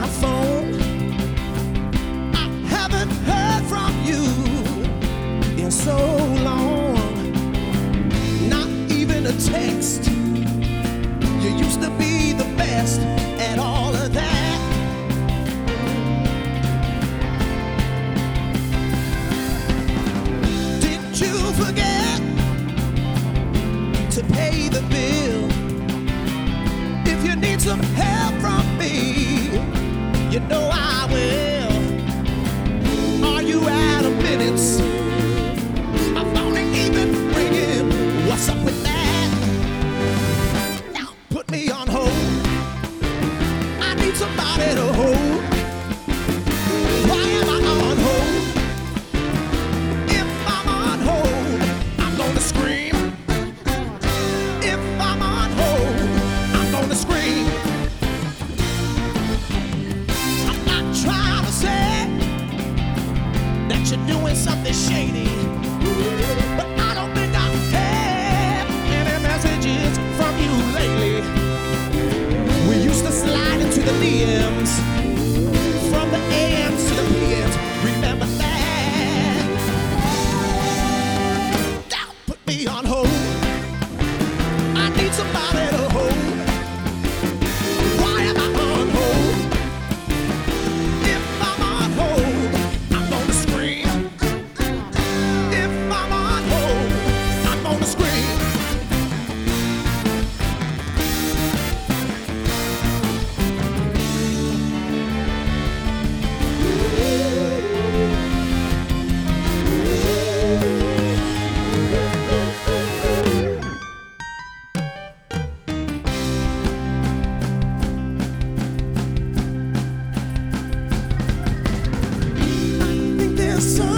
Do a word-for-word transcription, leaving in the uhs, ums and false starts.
my phone. I haven't heard from you in so long. Not even a text. You used to be the best at all of that. Didn't you forget to pay the bill? If you need some help from me, you know I will. Are you out of minutes? My phone ain't even ringing. What's up with that? Now put me on hold. I need somebody to hold. Why am I on hold? If I'm on hold, I'm gonna scream. If I'm on hold, I'm gonna scream. I'm not trying to say that you're doing something shady, but I don't think I've had any messages from you lately. We used to slide into the D Ms, from the A Ms to the P Ms. Remember that? Now put me on hold. I need somebody to hold. Why am I on hold? If I'm on hold, I'm gonna scream. If I'm on hold, I'm gonna scream. I think there's some